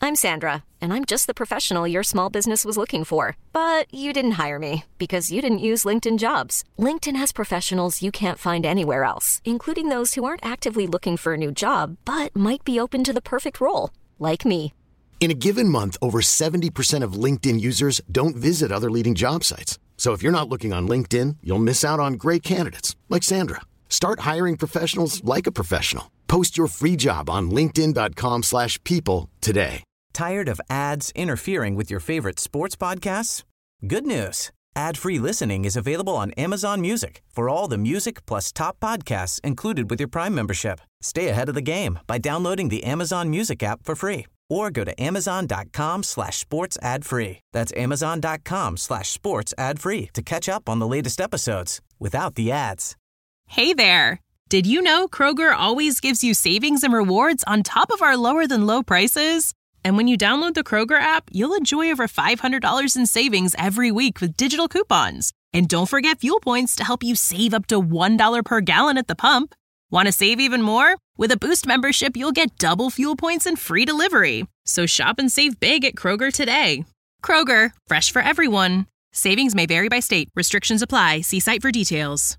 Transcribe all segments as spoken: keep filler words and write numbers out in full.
I'm Sandra, and I'm just the professional your small business was looking for. But you didn't hire me because you didn't use LinkedIn Jobs. LinkedIn has professionals you can't find anywhere else, including those who aren't actively looking for a new job, but might be open to the perfect role, like me. In a given month, over seventy percent of LinkedIn users don't visit other leading job sites. So if you're not looking on LinkedIn, you'll miss out on great candidates like Sandra. Start hiring professionals like a professional. Post your free job on linkedin.com slash people today. Tired of ads interfering with your favorite sports podcasts? Good news. Ad-free listening is available on Amazon Music for all the music plus top podcasts included with your Prime membership. Stay ahead of the game by downloading the Amazon Music app for free or go to amazon.com slash sports ad free. That's amazon.com slash sports ad free to catch up on the latest episodes without the ads. Hey there. Did you know Kroger always gives you savings and rewards on top of our lower than low prices? And when you download the Kroger app, you'll enjoy over five hundred dollars in savings every week with digital coupons. And don't forget fuel points to help you save up to one dollar per gallon at the pump. Want to save even more? With a Boost membership, you'll get double fuel points and free delivery. So shop and save big at Kroger today. Kroger, fresh for everyone. Savings may vary by state. Restrictions apply. See site for details.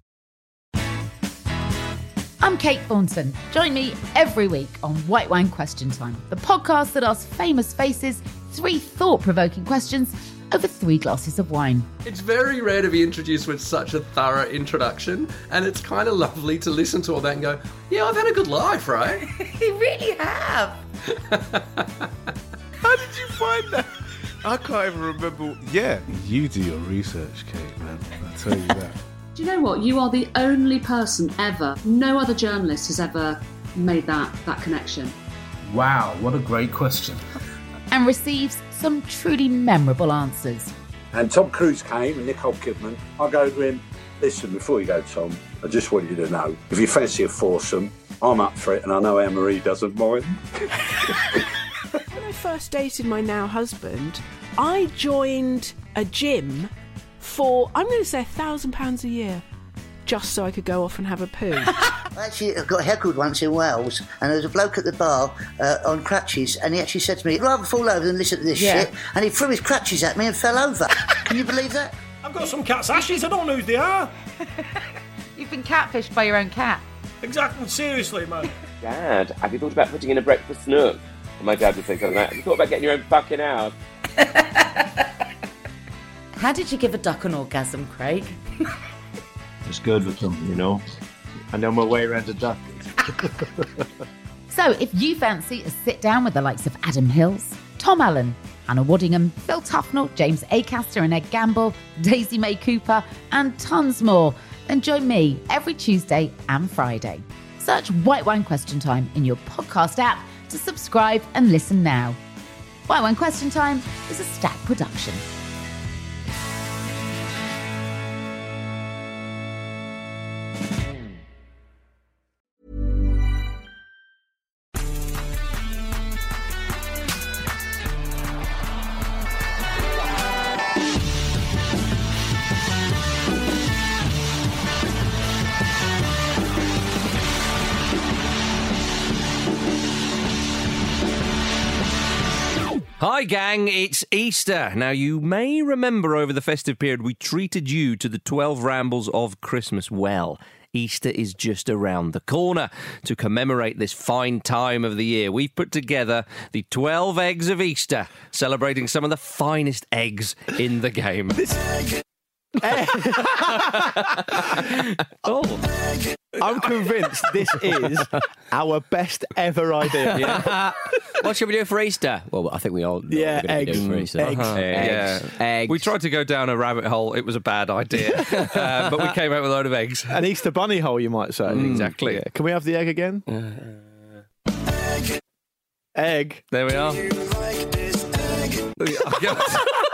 I'm Kate Thornton. Join me every week on White Wine Question Time, the podcast that asks famous faces three thought-provoking questions over three glasses of wine. It's very rare to be introduced with such a thorough introduction, and it's kind of lovely to listen to all that and go, yeah, I've had a good life, right? You really have. How did you find that? I can't even remember. Yeah, you do your research, Kate, man. I'll tell you that. Do you know what? You are the only person ever, no other journalist has ever made that, that connection. Wow, what a great question. And receives some truly memorable answers. And Tom Cruise came and Nicole Kidman. I go to him, listen, before you go, Tom, I just want you to know, if you fancy a foursome, I'm up for it, and I know Anne-Marie doesn't mind. When I first dated my now husband, I joined a gym for, I'm going to say, a thousand pounds a year, just so I could go off and have a poo. Actually, I got heckled once in Wales, and there was a bloke at the bar uh, on crutches, and he actually said to me, I'd rather fall over than listen to this Yeah. shit, and he threw his crutches at me and fell over. Can you believe that? I've got some cat's ashes, I don't know who they are. You've been catfished by your own cat. Exactly, seriously, man. Dad, have you thought about putting in a breakfast nook? And my dad would say something like, have you thought about getting your own fucking house? How did you give a duck an orgasm, Craig? Just good with them, you know. I know my way around a duck. So if you fancy a sit down with the likes of Adam Hills, Tom Allen, Hannah Waddingham, Phil Tufnell, James Acaster and Ed Gamble, Daisy May Cooper, and tons more, then join me every Tuesday and Friday. Search White Wine Question Time in your podcast app to subscribe and listen now. White Wine Question Time is a Stack production. Hi gang, it's Easter. Now you may remember over the festive period we treated you to the twelve rambles of Christmas well. Easter is just around the corner. To commemorate this fine time of the year, we've put together the twelve eggs of Easter, celebrating some of the finest eggs in the game. This... oh. I'm convinced this is our best ever idea. Yeah. What should we do for Easter? Well, I think we all know yeah, what we're eggs. do for Easter. Eggs. Uh-huh. Eggs. Yeah. Eggs. We tried to go down a rabbit hole. It was a bad idea. uh, but we came out with a load of eggs. An Easter bunny hole, you might say. Mm, exactly. Yeah. Can we have the egg again? Uh, egg. There we are.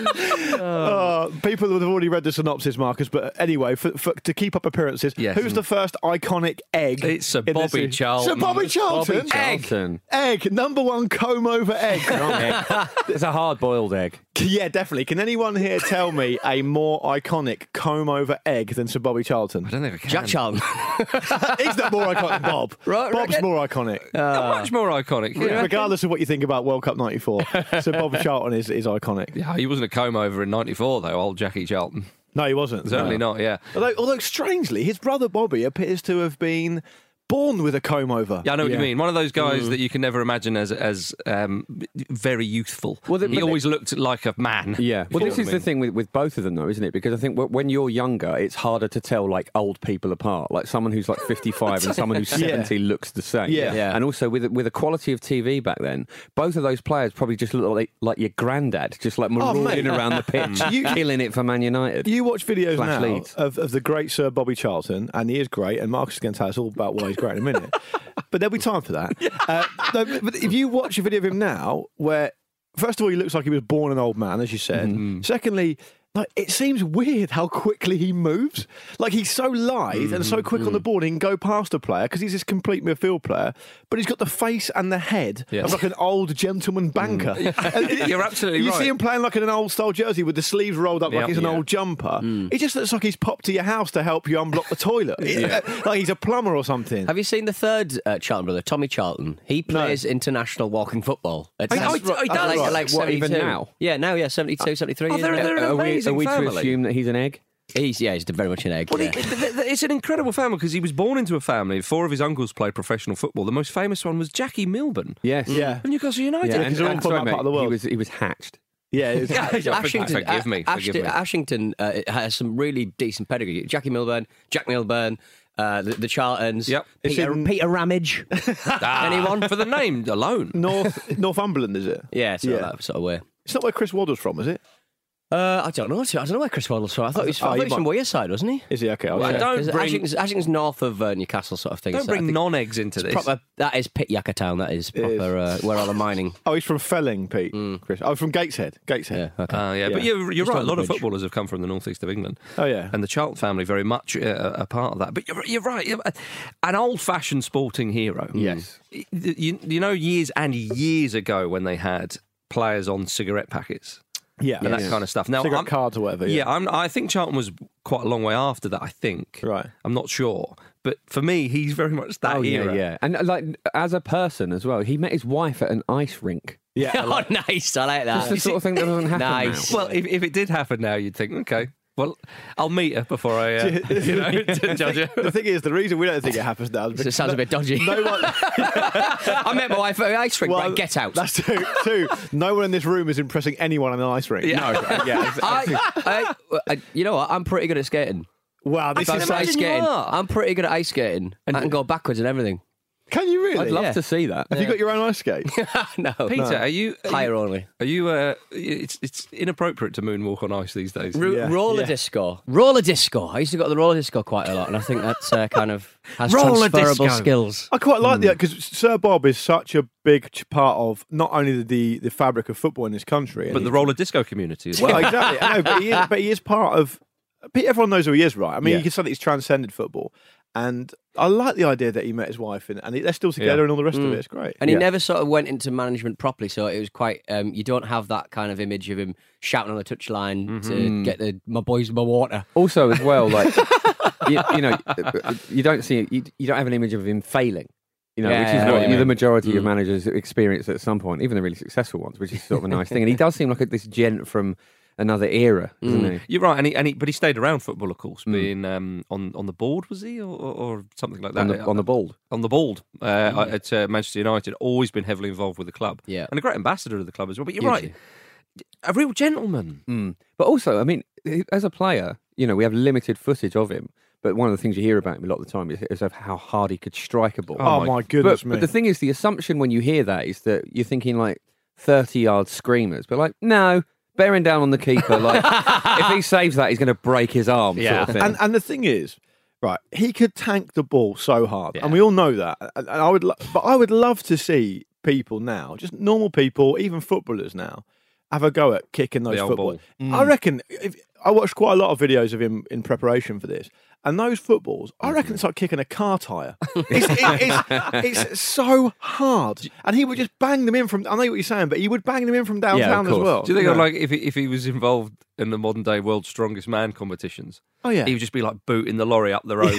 Uh, people would have already read the synopsis, Marcus. But anyway, for, for, to keep up appearances, Yes. who's the first iconic egg? It's Sir in this Bobby series? Charlton. Sir Bobby Charlton. Bobby Charlton. Egg. Egg. Number one comb over egg. egg. It's a hard-boiled egg. Yeah, definitely. Can anyone here tell me a more iconic comb over egg than Sir Bobby Charlton? I don't think I can. Jack Charlton. He's not more iconic than Bob. Right, Bob's reckon? more iconic. Not much more iconic. Yeah. Regardless of what you think about World Cup ninety-four, Sir Bobby Charlton is, is iconic. Yeah, he wasn't a comb over in ninety-four, though, old Jackie Charlton. No, he wasn't. Certainly no. not, yeah. Although, although, strangely, his brother Bobby appears to have been born with a comb over. Yeah, I know what Yeah. you mean. One of those guys Mm. that you can never imagine as as um, very youthful. Well, the- he but always looked like a man. Yeah. Well, You this know is what I the mean? thing with, with both of them, though, isn't it? Because I think w- when you're younger, it's harder to tell, like, old people apart. Like, someone who's, like, fifty-five and someone who's Yeah. seventy looks the same. Yeah. yeah. And also, with with the quality of T V back then, both of those players probably just look like, like your granddad, just, like, Oh, marauding mate. around the pitch, You- killing it for Man United. You watch videos Slash now Leeds. of, of the great Sir Bobby Charlton, and he is great, and Marcus is going to tell us all about why he's great in a minute. But there'll be time for that. Uh, no, but if you watch a video of him now, where, first of all, he looks like he was born an old man, as you said. Mm-hmm. Secondly, like, it seems weird how quickly he moves. Like, he's so lithe and so quick on the board, he can go past a player because he's this complete midfield player, but he's got the face and the head Yeah. of like an old gentleman banker. And it- You're absolutely you right. see him playing like in an old style jersey with the sleeves rolled up Yeah. like he's an Yeah. old jumper. It just looks like he's popped to your house to help you unblock the toilet. It- like he's a plumber or something. Have you seen the third uh, Charlton brother, Tommy Charlton? He plays international walking football. It's- Oh, he- oh, he does? Like, Right. like What, even seventy-two. now? Yeah, now, yeah, seventy-two, seventy-three. Oh, years they're- old. they're an are we, are amazing we to family. assume that he's an egg? He's, yeah, he's very much an egg. Well, yeah. he- th- th- it's an incredible family because he was born into a family. Four of his uncles played professional football. The most famous one was Jackie Milburn Yes. Yeah. of Newcastle United. Yeah, and, because they're all and from sorry, that mate, part of the world. He was, he was hatched. Yeah, it's, Yeah, Ashington, forgive me, A- forgive Ashton- me. Ashington uh, has some really decent pedigree. Jackie Milburn, Jack Milburn, uh, the, the Charltons, Yep. It's Peter, in- Peter Ramage. Ah, Anyone? for the name alone? North Northumberland, is it? Yeah, sort, Yeah. Of that sort of way. It's not where Chris Waddle's from, is it? Uh, I don't know. I don't know where Chris Waddle's from. I thought he was, Oh, I thought you he was from might- Wearside, wasn't he? Is he? Okay. I'll Well, check. don't 'Cause bring- Ashington's, Ashington's north of uh, Newcastle, sort of thing. Don't so I bring think non-eggs into it's this. proper, that is Pit Yakka Town. That is proper. Uh, where all the mining. Oh, he's from Felling, Pete. Chris. Oh, from Gateshead. Gateshead. Yeah. Okay. Uh, yeah, but Yeah. you're, you're Just right. A on the lot of bridge. footballers have come from the northeast of England. Oh, yeah. And the Charlton family very much uh, a part of that. But you're, you're right. You're- An old-fashioned sporting hero. Yes. You, you know, years and years ago when they had players on cigarette packets. Yeah. And that Yeah. kind of stuff. Now, Cigarette I'm- cards or whatever. Yeah, Yeah. I'm, I think Charlton was quite a long way after that, I think. Right. I'm not sure. But for me, he's very much that Oh, era. yeah, yeah. And, uh, like, as a person as well, he met his wife at an ice rink. Yeah. Oh, nice. I like that. It's the sort of thing that doesn't happen Nice. now. Well, if, if it did happen now, you'd think, okay, well, I'll meet her before I, uh, you know, to judge her. The thing is, the reason we don't think it happens now is It because sounds a bit dodgy. no one. I met my wife at an ice rink. Well, right, get out. That's two. Two. No one in this room is impressing anyone on an ice rink. Yeah. No. Yeah. I, I, I, you know what? I'm pretty good at skating. Wow. This If is I'm so, ice imagine you skating. are. I'm pretty good at ice skating. And I can go backwards and everything. Can you really? I'd love Yeah. to see that. Have you got your own ice skate? no. Peter, are you... Are Higher you, only. Are you uh, it's, it's inappropriate to moonwalk on ice these days. R- Yeah. roller Yeah. disco. Roller disco. I used to go to the roller disco quite a lot, and I think that's uh, kind of has Roller transferable disco. skills. I quite like that because Sir Bob is such a big ch- part of not only the, the fabric of football in this country, and But the he- roller disco community as well. well, exactly. I know, but he is, but he is part of. Everyone knows who he is, right? I mean, Yeah. you can say that he's transcended football, and I like the idea that he met his wife and, and they're still together Yeah. and all the rest of Mm. it. It's great. And he Yeah. never sort of went into management properly, so it was quite. Um, you don't have that kind of image of him shouting on the touchline to get the my boys my water. Also, as well, like you, you know, you don't see you, you don't have an image of him failing. You know, Yeah, which is yeah, what yeah. the majority of Mm. managers experience at some point, even the really successful ones, which is sort of a nice thing. And he does seem like a, this gent from another era, doesn't Mm. he? You're right, and he, and he, but he stayed around football, of course, Mm. being um, on on the board, was he, or, or, or something like that? On the, on the bald. on the bald uh, at uh, Manchester United, always been heavily involved with the club, Yeah. and a great ambassador of the club as well. But you're Hugely. right, a real gentleman. Mm. But also, I mean, as a player, you know, we have limited footage of him. But one of the things you hear about him a lot of the time is, is of how hard he could strike a ball. Oh, my goodness but, me. But the thing is, the assumption when you hear that is that you're thinking like thirty-yard screamers. But like, no, bearing down on the keeper. Like, if he saves that, he's going to break his arm. Yeah. Sort of thing. And and the thing is, right, he could tank the ball so hard, and we all know that. And and I would, lo- but I would love to see people now, just normal people, even footballers now, have a go at kicking those The old footballs. ball. Mm. I reckon if, I watched quite a lot of videos of him in preparation for this, and those footballs, I reckon it's like kicking a car tyre. It's, it, it's, it's so hard, and he would just bang them in from. I know what you're saying, but he would bang them in from downtown as well. Do you think know? like if he, if he was involved in the modern day World's Strongest Man competitions? Oh yeah, he would just be like booting the lorry up the road,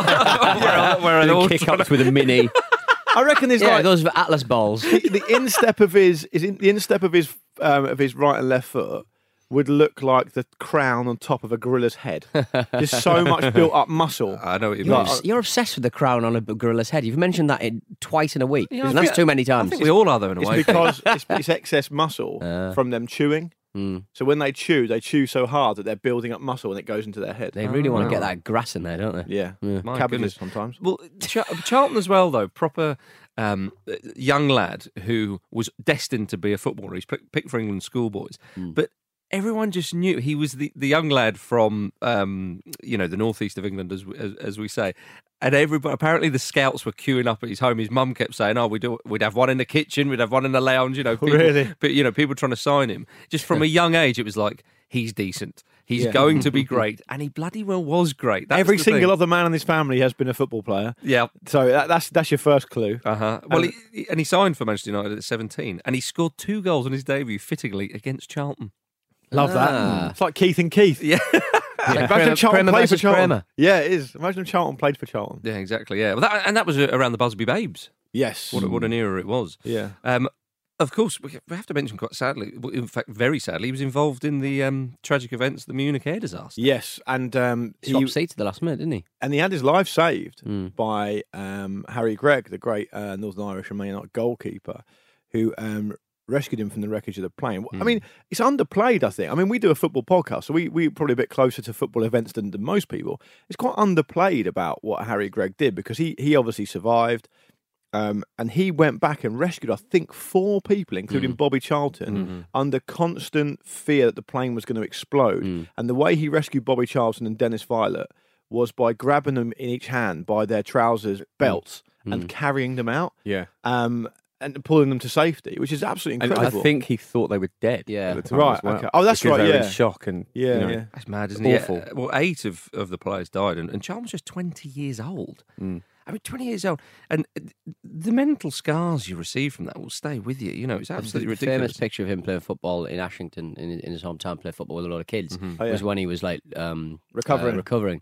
where, where And all kick ups with a mini. I reckon there's Yeah, like those were Atlas balls. the, the instep of his is in, the instep of his um, of his right and left foot would look like the crown on top of a gorilla's head. Just so much built up muscle. I know what you You're, mean. obs- you're obsessed with the crown on a gorilla's head. You've mentioned that in, twice in a week. Yeah, I and that's think- too many times. I think we all are though in a It's way. because it's, it's excess muscle Uh. from them chewing. Mm. So when they chew, they chew so hard that they're building up muscle and it goes into their head. They really want to wow. get that grass in there, don't they? Yeah, My cabbages goodness. sometimes. Well, Ch- Charlton as well, though, proper um, young lad who was destined to be a footballer. He's picked picked for England schoolboys, Mm. but everyone just knew he was the, the young lad from um, you know the northeast of England, as, as as we say. And everybody, apparently, the scouts were queuing up at his home. His mum kept saying, "Oh, we do. We'd have one in the kitchen. We'd have one in the lounge." You know, people, Really? But you know, people trying to sign him. Just from a young age, it was like he's decent. He's Yeah. going to be great, and he bloody well was great. That's Every the single thing. other man in this family has been a football player. Yeah. So that, that's that's your first clue. Uh huh. Well, he, he- and he signed for Manchester United at seventeen, and he scored two goals on his debut, fittingly against Charlton. Love Ah. that. It's like Keith and Keith. Yeah. Imagine Kramer- if Charlton Kramer played for versus Charlton. Kramer. Yeah, it is. Imagine if Charlton played for Charlton. Yeah, exactly. Yeah, well, that, and that was around the Busby Babes. Yes. What, a- what an era it was. Yeah. Um, of course, we we have to mention quite sadly, well, in fact, very sadly, he was involved in the um, tragic events, the Munich air disaster. Yes, and um, Swapped seats at the last minute, didn't he? and he had his life saved Mm. by um, Harry Gregg, the great uh, Northern Irish and Man United goalkeeper, who um, rescued him from the wreckage of the plane. I mean, it's underplayed, I think. I mean, we do a football podcast, so we, we're probably a bit closer to football events than, than most people. It's quite underplayed about what Harry Gregg did because he, he obviously survived. Um, and he went back and rescued, I think, four people, including Mm. Bobby Charlton, Mhm. under constant fear that the plane was going to explode. Mm. And the way he rescued Bobby Charlton and Dennis Violet was by grabbing them in each hand by their trousers belts and Mm. carrying them out. Yeah. Um, and pulling them to safety, which is absolutely And I incredible. think he thought they were dead. Yeah. At the time Right, as well, okay. Oh, that's because right, They were yeah. in shock and Yeah, you know, yeah. That's mad, isn't it? Awful. Yeah, well, eight of, of the players died, and, and Charlton's just twenty years old. Mm. I mean, twenty years old. And uh, the mental scars you receive from that will stay with you. You know, it's The absolutely ridiculous. famous picture of him playing football in Ashington, in, in his hometown, playing football with a lot of kids, Mhm. Oh, yeah. was when he was like um, Recovering. uh, recovering.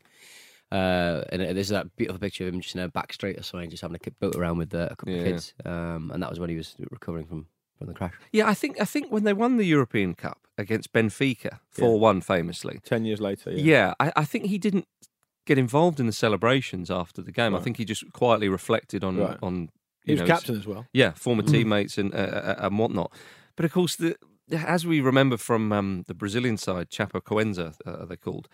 Uh, and uh, there's that beautiful picture of him just in a back street or something, just having a kid boat around with uh, a couple Yeah. of kids. Um, and that was when he was recovering from, from the crash. Yeah, I think I think when they won the European Cup against Benfica, four one famously. Ten years later, yeah. Yeah, I, I think he didn't get involved in the celebrations after the game. I Right. think he just quietly reflected on Right. on. He You was know, captain as well. Yeah, former Mm. teammates and uh, uh, and whatnot. But of course, the, as we remember from um, the Brazilian side, Chapo Coenza, uh, are they called?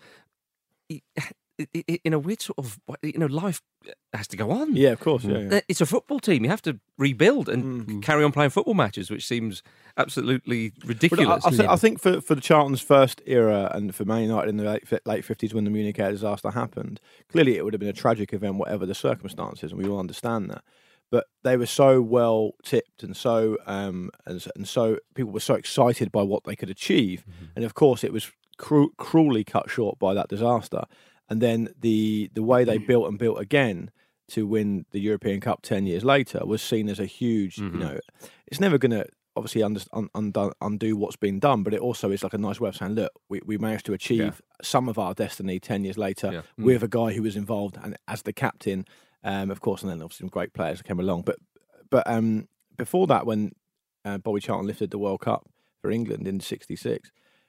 He, i- i- in a weird sort of, you know, life has to go on. Yeah, of course. Yeah, yeah. Uh, It's a football team. You have to rebuild and carry on playing football matches, which seems absolutely ridiculous. But I, I, th- I think for, for the Charlton's first era and for Man United in the late, late fifties when the Munich air disaster happened, clearly it would have been a tragic event, whatever the circumstances, and we all understand that. But they were so well tipped and so um, and, and so people were so excited by what they could achieve, and of course it was cru- cruelly cut short by that disaster. And then the the way they built and built again to win the European Cup ten years later was seen as a huge, you know, it's never going to obviously under, un, undo, undo what's been done, but it also is like a nice way of saying, look, we, we managed to achieve Yeah. some of our destiny ten years later Yeah. Mm. with a guy who was involved and as the captain, um, of course, and then obviously some great players that came along. But but um, before that, when uh, Bobby Charlton lifted the World Cup for England in sixty-six,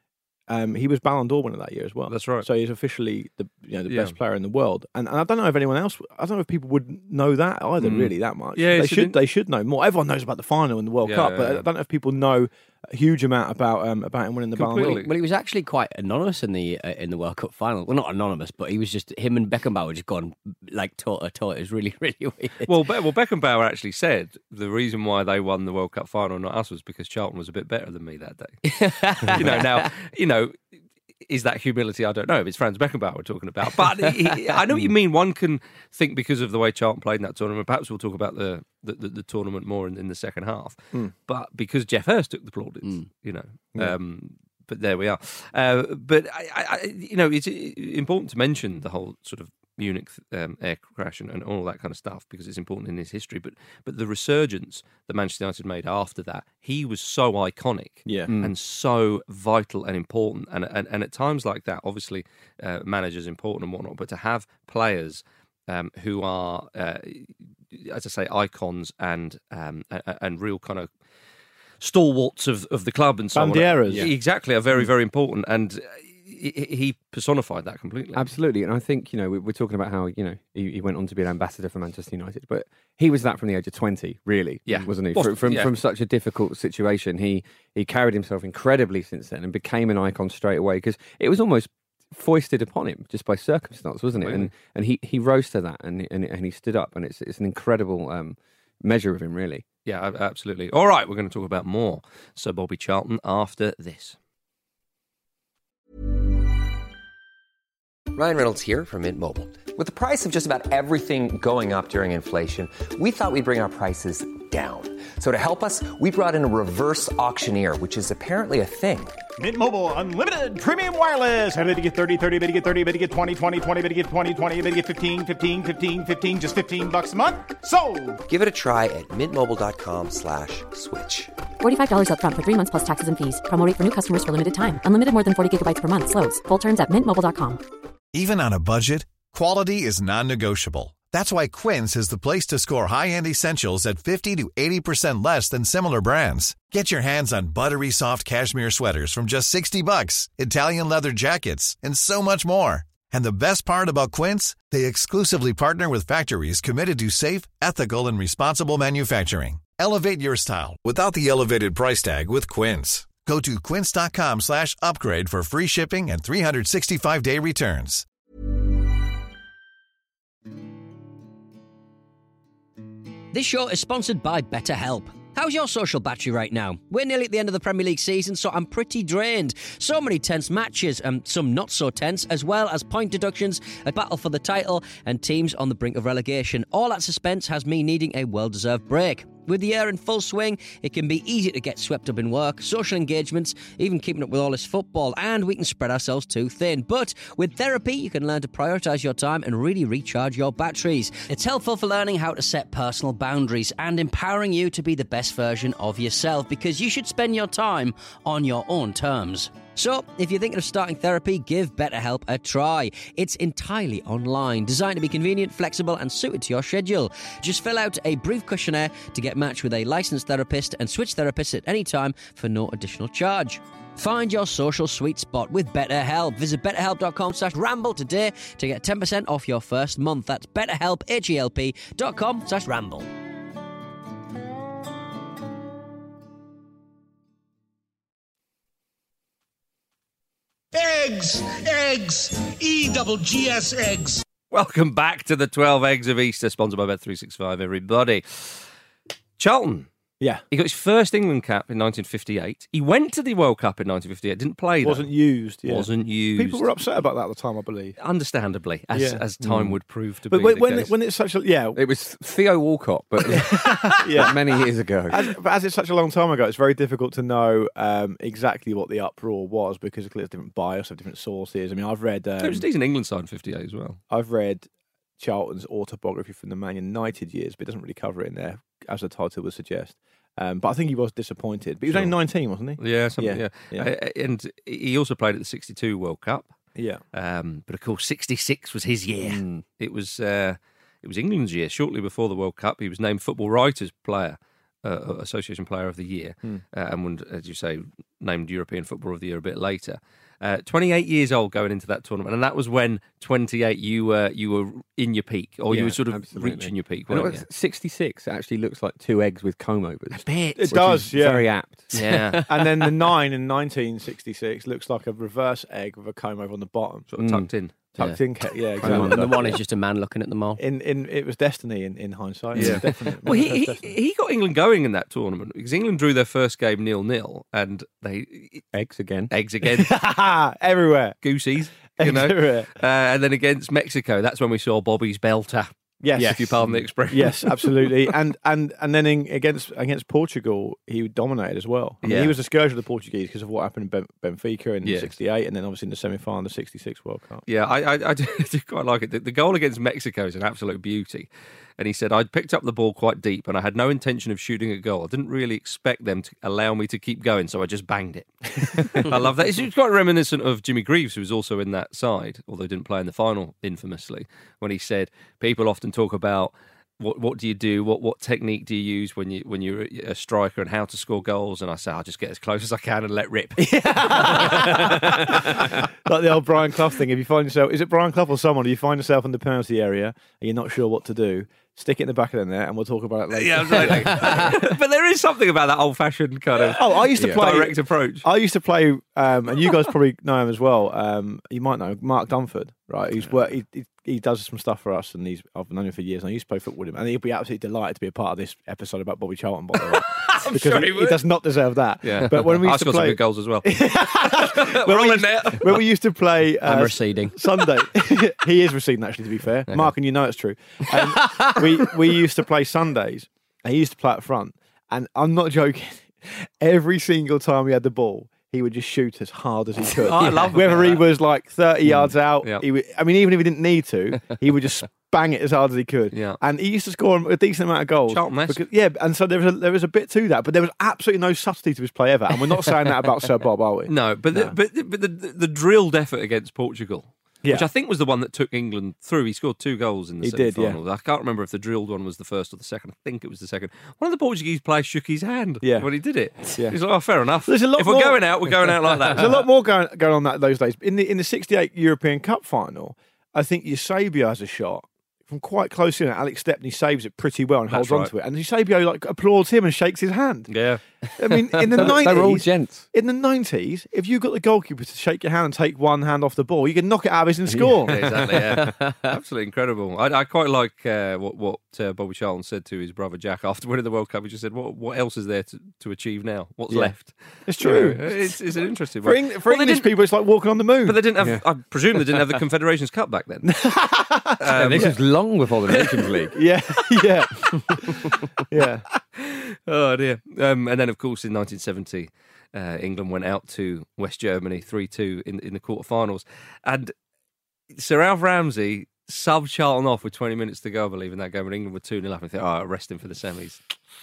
Um, he was Ballon d'Or winner that year as well. That's right. So he's officially the you know the Yeah. best player in the world, and, and I don't know if anyone else. I don't know if people would know that either. Mm. Really, that much. Yeah, they it's should. an- They should know more. Everyone knows about the final and the World Yeah, Cup, yeah, but yeah. I don't know if people know a huge amount about um, about him winning the Ballon Well, d'Or. well, he was actually quite anonymous in the uh, in the World Cup final. Well, not anonymous, but he was just him and Beckenbauer just gone like toe to toe. It was really, really weird. Well, Be- well, Beckenbauer actually said the reason why they won the World Cup final, not us, was because Charlton was a bit better than me that day. you know, now, you know, is that humility? I don't know. If it's Franz Beckenbauer we're talking about. But he, I know what you mean. One can think because of the way Charlton played in that tournament, perhaps we'll talk about the, the, the, the tournament more in, in the second half. Mm. But because Jeff Hurst took the plaudits, mm. you know. Yeah. Um, but there we are. Uh, but, I, I, you know, it's important to mention the whole sort of Munich um, air crash and, and all that kind of stuff because it's important in his history. But but the resurgence that Manchester United made after that, he was so iconic yeah. mm. and so vital and important. And and, and at times like that, obviously, uh, managers important and whatnot. But to have players um, who are, uh, as I say, icons and um, and, and real kind of stalwarts of, of the club and so Bandeiras. on, yeah. exactly, are very very important. And he personified that completely. Absolutely. And I think, you know, we're talking about how, you know, he, he went on to be an ambassador for Manchester United, but he was that from the age of twenty, really, yeah. wasn't he? Well, from from, yeah. from such a difficult situation, he, he carried himself incredibly since then and became an icon straight away because it was almost foisted upon him just by circumstance, wasn't it? Really? And and he, he rose to that and, and and he stood up, and it's it's an incredible um, measure of him, really. Yeah, absolutely. All right, we're going to talk about more Sir Bobby Charlton after this. Ryan Reynolds here from Mint Mobile. With the price of just about everything going up during inflation, we thought we'd bring our prices down. So to help us, we brought in a reverse auctioneer, which is apparently a thing. Mint Mobile Unlimited Premium Wireless. How to get thirty, thirty, how to get thirty, how to get twenty, twenty, twenty, how to get twenty, twenty, how to get fifteen, fifteen, fifteen, fifteen, just fifteen bucks a month? Sold! Give it a try at mintmobile.com slash switch. forty-five dollars up front for three months plus taxes and fees. Promo rate for new customers for limited time. Unlimited more than forty gigabytes per month. Slows full terms at mint mobile dot com. Even on a budget, quality is non-negotiable. That's why Quince is the place to score high-end essentials at fifty to eighty percent less than similar brands. Get your hands on buttery soft cashmere sweaters from just sixty bucks, Italian leather jackets, and so much more. And the best part about Quince, they exclusively partner with factories committed to safe, ethical, and responsible manufacturing. Elevate your style without the elevated price tag with Quince. Go to quince.com slash upgrade for free shipping and three sixty-five day returns. This show is sponsored by BetterHelp. How's your social battery right now? We're nearly at the end of the Premier League season, so I'm pretty drained. So many tense matches, and some not so tense, as well as point deductions, a battle for the title, and teams on the brink of relegation. All that suspense has me needing a well-deserved break. With the year in full swing, it can be easy to get swept up in work, social engagements, even keeping up with all this football, and we can spread ourselves too thin. But with therapy, you can learn to prioritise your time and really recharge your batteries. It's helpful for learning how to set personal boundaries and empowering you to be the best version of yourself, because you should spend your time on your own terms. So, if you're thinking of starting therapy, give BetterHelp a try. It's entirely online, designed to be convenient, flexible, and suited to your schedule. Just fill out a brief questionnaire to get matched with a licensed therapist and switch therapists at any time for no additional charge. Find your social sweet spot with BetterHelp. Visit betterhelp.com slash ramble today to get ten percent off your first month. That's betterhelp, H-E-L-P dot com slash ramble. Eggs! Eggs! E double G S eggs! Welcome back to the twelve Eggs of Easter, sponsored by Bet three sixty-five, everybody. Charlton. Yeah. He got his first England cap in nineteen fifty-eight. He went to the World Cup in nineteen fifty-eight, didn't play, though. Wasn't used, yeah. Wasn't used. People were upset about that at the time, I believe. Understandably, as, yeah. as time mm. would prove to but be when, the when, case. it, when it's such a... Yeah. It was Theo Walcott, but yeah. many years ago. As, but as it's such a long time ago, it's very difficult to know um, exactly what the uproar was, because clearly it's different bias of different sources. I mean, I've read... Um, There was a decent England side in fifty-eight as well. I've read Charlton's autobiography from the Man United years, but it doesn't really cover it in there, as the title would suggest. Um, but I think he was disappointed. But he was Sure. only nineteen, wasn't he? Yeah, something, yeah. yeah. Uh, and he also played at the sixty-two World Cup. Yeah. Um, but of course, sixty-six was his year. Mm. It was uh, it was England's year. Shortly before the World Cup, he was named Football Writers Player, uh, Association Player of the Year, Mm. uh, and, when, as you say, named European Footballer of the Year a bit later. Uh, twenty-eight years old going into that tournament, and that was when twenty-eight you were you were in your peak, or you Yeah, were sort of absolutely. reaching your peak. And Weren't it was you? sixty-six actually looks like two eggs with comb overs. A bit. It does, yeah. Very apt. Yeah. And then the nine in nineteen sixty-six looks like a reverse egg with a comb over on the bottom. Sort of tucked in. tucked Yeah. in. Ca- yeah, And exactly. the one is just a man looking at them all. In in it was destiny in, in hindsight. Yeah. Definitely. Well, he, he he got England going in that tournament because England drew their first game nil nil, and they eggs again, eggs again, everywhere, goosies, you know. Everywhere. Uh, and then against Mexico, that's when we saw Bobby's belter. Yes, if you pardon the expression. Yes, absolutely. and and and then in, against against Portugal, he dominated as well. I mean, Yeah. he was the scourge of the Portuguese because of what happened in Ben- Benfica in Yeah. sixty-eight, and then obviously in the semi-final, the sixty-six World Cup. Yeah, I, I, I do do quite like it. The, the goal against Mexico is an absolute beauty. And he said, I'd picked up the ball quite deep and I had no intention of shooting a goal. I didn't really expect them to allow me to keep going, so I just banged it. I love that. It's it's quite reminiscent of Jimmy Greaves, who was also in that side, although didn't play in the final infamously, when he said, people often talk about what what do you do, what what technique do you use when, you, when you're a striker and how to score goals? And I say, I'll just get as close as I can and let rip. Like the old Brian Clough thing. If you find yourself, is it Brian Clough or someone? If you find yourself in the penalty area and you're not sure what to do, stick it in the back of the net, and we'll talk about it later. Yeah, absolutely. But there is something about that old-fashioned kind of Oh, I used to yeah. play direct approach. I used to play, um, and you guys probably know him as well. Um, you might know Mark Dunford, right? He's work, he, he he does some stuff for us, and he's I've known him for years. And I used to play football with him, and he'll be absolutely delighted to be a part of this episode about Bobby Charlton, by the way, I'm because sure he, he he would. does not deserve that. Yeah. But when we I used to scored some play good goals as well. when, all we in used, there. when we used to play, uh, I'm receding. Sunday. He is receding, actually. To be fair, Mark, and you know it's true. Um, we we used to play Sundays, and he used to play up front. And I'm not joking. Every single time we had the ball, he would just shoot as hard as he could. I love Whether he that. was like thirty yards out, Yep. he would, I mean, even if he didn't need to, he would just bang it as hard as he could. Yeah. And he used to score a decent amount of goals. Charlton-esque. Because- Yeah, and so there was a, there was a bit to that, but there was absolutely no subtlety to his play ever. And we're not saying that about Sir Bob, are we? No, but The, but the, but the, the drilled effort against Portugal, Yeah. which I think was the one that took England through. He scored two goals in the He did, yeah. semi-final. I can't remember if the drilled one was the first or the second. I think it was the second. One of the Portuguese players shook his hand Yeah. when he did it. Yeah. He's like, oh, fair enough. There's a lot if we're more- going out, we're going out like that. There's a lot more going, going on that those days. In the in the sixty-eight European Cup final, I think Eusebio has a shot from quite close in. Alex Stepney saves it pretty well and That's holds on right. to it. And Eusebio like applauds him and shakes his hand. Yeah. I mean, in the They were all nineties, gents. in the nineties, if you got the goalkeeper to shake your hand and take one hand off the ball, you can knock it out of his and score. Yeah, exactly, yeah. Absolutely incredible. I, I quite like uh, what, what uh, Bobby Charlton said to his brother Jack after winning the World Cup. He just said, what, what else is there to, to achieve now? What's Yeah. left? It's true. You know, it's, it's an interesting For, one. Eng- for Well, they English didn't- people, it's like walking on the moon. But they didn't have, Yeah. I presume they didn't have the Confederations Cup back then. Yeah, this was long before the Nations League. Yeah, yeah, yeah. Oh dear. Um, and then, of course, in nineteen seventy, uh, England went out to West Germany three two in, in the quarterfinals. And Sir Alf Ramsey subbed Charlton off with twenty minutes to go, I believe, in that game. And England were two nil up. And think, oh, arrest him for the semis.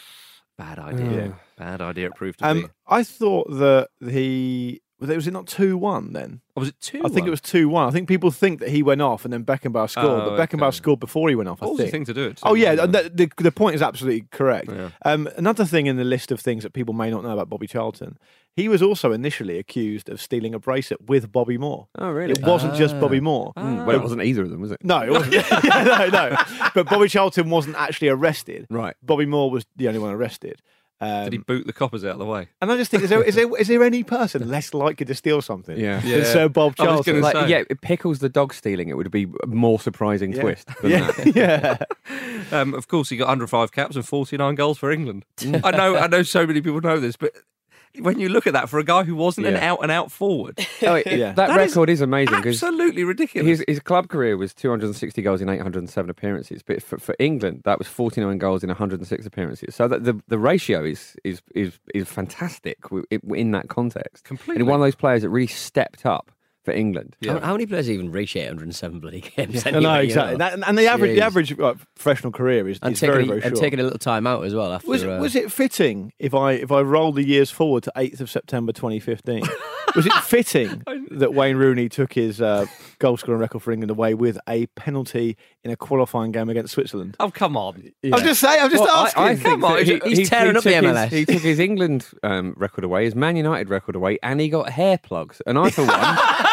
Bad idea. Yeah. Bad idea it proved to be. Um, I thought that he was it not two one then? Or was it two? I think it was two one. I think people think that he went off and then Beckenbauer scored, Oh, but Beckenbauer okay. scored before he went off. I What was the think. thing to do it? Oh yeah, the, the, the point is absolutely correct. Yeah. Um, another thing in the list of things that people may not know about Bobby Charlton, he was also initially accused of stealing a bracelet with Bobby Moore. Oh, really? It wasn't just Bobby Moore. Mm, well, it wasn't either of them, was it? No, it wasn't. yeah, no, no. But Bobby Charlton wasn't actually arrested. Right. Bobby Moore was the only one arrested. Um, Did he boot the coppers out of the way? and I just think, is there, is there is there any person less likely to steal something Yeah. than Yeah. Sir Bob I was Charlton? gonna Like, say. yeah, Pickles the dog stealing it would be a more surprising Yeah. twist. Than Yeah, that. yeah. Um, of course, he got one hundred five caps and forty-nine goals for England. I know, I know, so many people know this, but when you look at that for a guy who wasn't an Yeah. out and out forward, Oh, it- Yeah. that, That is record is, amazing because absolutely ridiculous. his, his club career was two hundred sixty goals in eight hundred seven appearances, but for, for England that was forty-nine goals in one hundred six appearances. So that the, the ratio is is is is fantastic w- it- in that context. Completely. And one of those players that really stepped up for England. Yeah. How, how many players even reach eight hundred seven bloody games? No, anyway, no, you exactly. know? That, and the average, the Jeez. average uh, professional career is, And is very, taking, very a, short. and taking a little time out as well after. Was, uh, was it fitting if I if I roll the years forward to eighth of September twenty fifteen? Was it fitting that Wayne Rooney took his uh, goal scoring record for England away with a penalty in a qualifying game against Switzerland? Oh, come on. I'm just saying. I'm just Well, I- asking. I, think Come on, that he's- he's tearing up the took M L his- S. he took his England um, record away, his Man United record away, and he got hair plugs. And I, for one,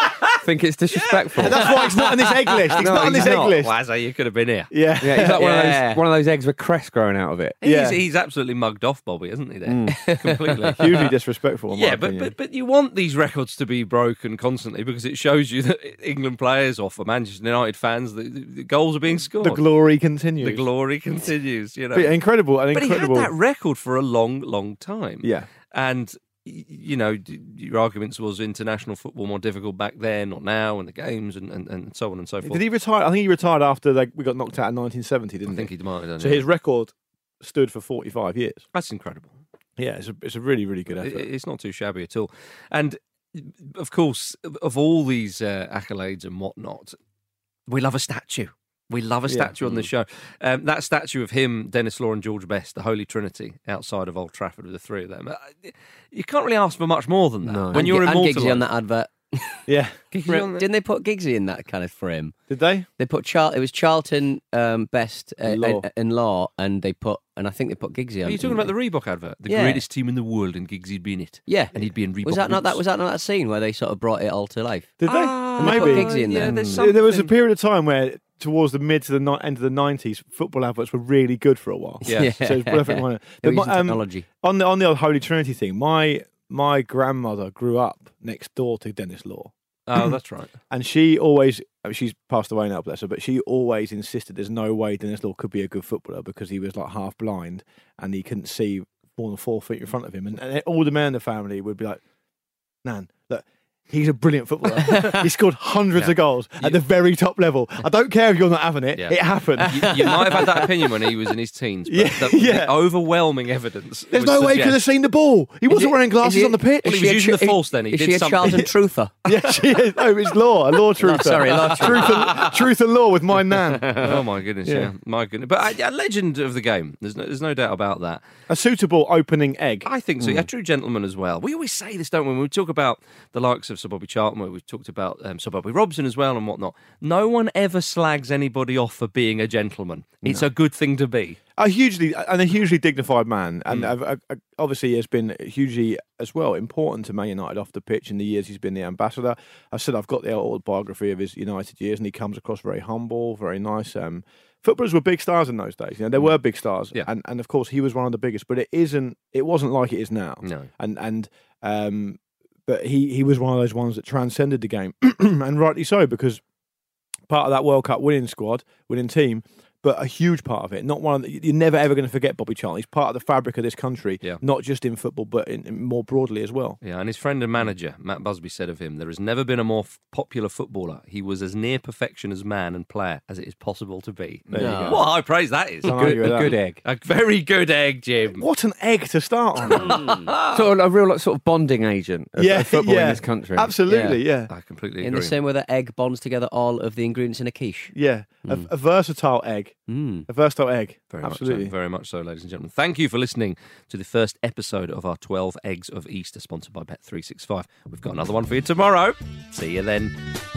think it's disrespectful. And that's why it's not on this egg list. It's No, not on he's this egg not. list. Wazza, you could have been here. Yeah. Yeah, he's like one, of Yeah. those, one of those eggs with crest growing out of it. He's, Yeah. he's absolutely mugged off Bobby, isn't he? There, Mm. completely. Hugely disrespectful. In my Yeah, but, opinion. but but you want these records to be broken constantly because it shows you that England players or for Manchester United fans, the, the, the goals are being scored. the glory continues. The glory continues. You know, But incredible, an But incredible. he had that record for a long, long time. Yeah. And y- you know, d- your arguments was international football more difficult back then or now, and the games and, and, and so on and so forth. Did he retire? I think he retired after they, we got knocked out in nineteen seventy, didn't I think he? he might have done. So yeah. his record stood for forty-five years. That's incredible. Yeah, it's a, it's a really, really good It- effort. It's not too shabby at all. And of course, of- of all these uh, accolades and whatnot, we love a statue. We love a Yeah. statue on the show. Um, that statue of him, Dennis Law and George Best, the Holy Trinity, outside of Old Trafford with the three of them. Uh, You can't really ask for much more than that. No. When and, you're and immortalised. Giggsy on that advert. Yeah. Giggsy on the- Didn't they put Giggsy in that kind of frame? Did they? They put Char- It was Charlton, um, Best, uh, And Law. and, and Law, and they put, and I think they put Giggsy on. Are you talking about the Reebok advert? The Yeah. greatest team in the world, and Giggsy be in it. Yeah, and he'd be in Reebok. Was that not that? boots. Was that not that scene where they sort of brought it all to life? Did they? And they Maybe. put Giggsy in there. Yeah, there's There was a something- period of time where, towards the mid to the ni- end of the nineties, football adverts were really good for a while. Yeah. So it's perfect. one. They were But using my- um, technology. on the on the old Holy Trinity thing, my my grandmother grew up next door to Dennis Law. Oh, that's right. And she always, I mean, she's passed away now, bless her, but she always insisted there's no way Dennis Law could be a good footballer because he was like half blind and he couldn't see more than four feet in front of him. And, and all the men in the family would be like, Nan, look, he's a brilliant footballer. He scored hundreds Yeah. of goals at the very top level. I don't care if you're not having it, Yeah. it happened. You, you might have had that opinion when he was in his teens, but Yeah, the, the yeah. overwhelming evidence. There's would no way he suggest- could have seen the ball. He wasn't he- wearing glasses is he- on the pitch. Well, he Is was she a using tr- the force then. He is did she a something. Charlton truther? Yeah, she is. Oh, it's law, a law truther. sorry, law truther. truth, and, truth and law with my nan. Oh my goodness, yeah, Yeah. my goodness. But a, a legend of the game. There's no, there's no doubt about that. A suitable opening egg. I think so. A true gentleman as well. We always say this, don't we? When we talk about the likes of Sir Bobby Charlton, we've talked about um, Sir Bobby Robson as well and whatnot. No one ever slags anybody off for being a gentleman. It's a good thing to be. A hugely and a hugely dignified man, and Mm. uh, uh, obviously has been hugely as well important to Man United off the pitch in the years he's been the ambassador. I said I've got the autobiography of his United years, and he comes across very humble, very nice. Um, footballers were big stars in those days. You know, there were big stars, Yeah. and and of course he was one of the biggest. But it isn't. It wasn't like it is now. No. And and um, but he he was one of those ones that transcended the game, and rightly so, because part of that World Cup winning squad, winning team. But a huge part of it, not one. Of the, you're never ever going to forget Bobby Charlton. He's part of the fabric of this country, Yeah. not just in football, but in, in more broadly as well. Yeah, and his friend and manager, Matt Busby, said of him, there has never been a more f- popular footballer. He was as near perfection as man and player as it is possible to be. There you go. What high praise that is. Can't argue with that. egg. A very good egg, Jim. What an egg to start on! Sort of a real like, sort of bonding agent of, Yeah, of football yeah. in this country. Absolutely, yeah, I completely In agree. the same way that egg bonds together all of the ingredients in a quiche. yeah. A, a versatile egg, Mm. a versatile egg. Very Absolutely. much so, very much so, ladies and gentlemen. Thank you for listening to the first episode of our twelve Eggs of Easter, sponsored by Bet three sixty-five. We've got another one for you tomorrow. See you then.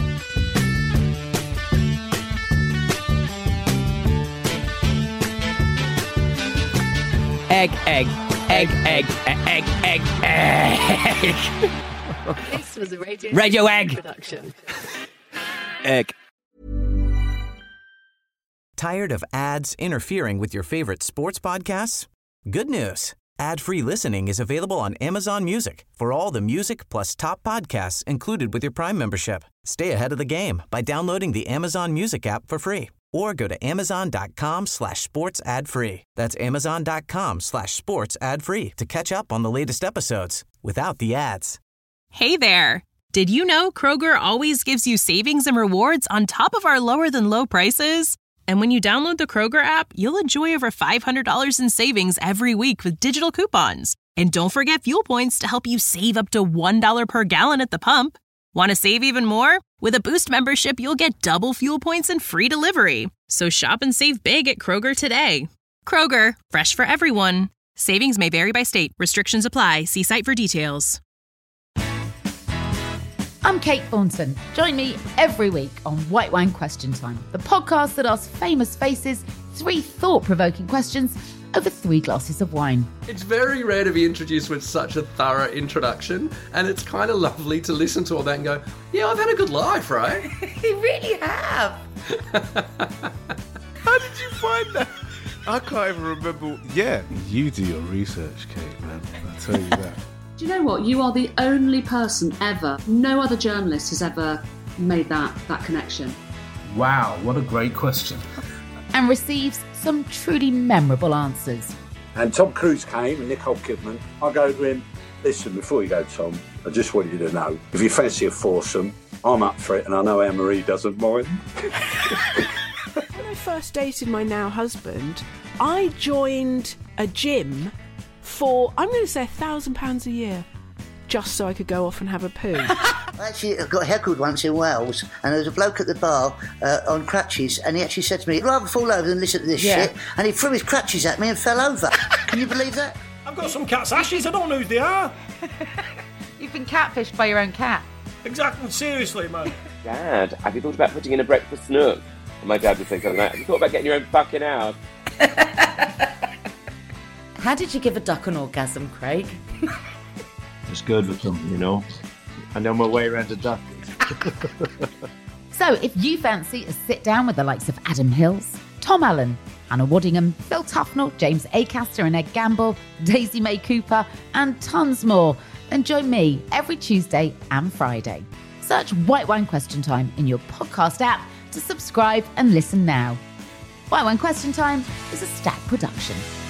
Egg, egg, egg, egg, egg, egg, egg. This was a radio, Radio Egg. production. Egg. Tired of ads interfering with your favorite sports podcasts? Good news. Ad-free listening is available on Amazon Music for all the music plus top podcasts included with your Prime membership. Stay ahead of the game by downloading the Amazon Music app for free or go to amazon.com slash sports ad free. That's amazon.com slash sports ad free to catch up on the latest episodes without the ads. Hey there! Did you know Kroger always gives you savings and rewards on top of our lower than low prices? And when you download the Kroger app, you'll enjoy over five hundred dollars in savings every week with digital coupons. And don't forget fuel points to help you save up to one dollar per gallon at the pump. Want to save even more? With a Boost membership, you'll get double fuel points and free delivery. So shop and save big at Kroger today. Kroger, fresh for everyone. Savings may vary by state. Restrictions apply. See site for details. I'm Kate Thornton. Join me every week on White Wine Question Time, the podcast that asks famous faces three thought-provoking questions over three glasses of wine. It's very rare to be introduced with such a thorough introduction, and it's kind of lovely to listen to all that and go, yeah, I've had a good life, right? You really have. How did you find that? I can't even remember. Yeah, you do your research, Kate, man. I'll tell you that. Do you know what? You are the only person ever, no other journalist has ever made that, that connection. Wow, what a great question. And receives some truly memorable answers. And Tom Cruise came and Nicole Kidman. I go to him, listen, before you go, Tom, I just want you to know, if you fancy a foursome, I'm up for it, and I know Anne-Marie doesn't mind. When I first dated my now husband, I joined a gym for, I'm going to say, a thousand pounds a year, just so I could go off and have a poo. I actually got heckled once in Wales, and there was a bloke at the bar uh, on crutches, and he actually said to me, I'd rather fall over than listen to this Yeah. shit, and he threw his crutches at me and fell over. Can you believe that? I've got some cat's ashes, I don't know who they are. You've been catfished by your own cat. Exactly, seriously, man. Dad, have you thought about putting in a breakfast nook? And my dad would say something like that. Have you thought about getting your own fucking house? How did you give a duck an orgasm, Craig? It's good with them, you know. I know my way around a duck. So if you fancy a sit down with the likes of Adam Hills, Tom Allen, Hannah Waddingham, Phil Tufnell, James Acaster and Ed Gamble, Daisy May Cooper, and tons more, then join me every Tuesday and Friday. Search White Wine Question Time in your podcast app to subscribe and listen now. White Wine Question Time is a Stack production.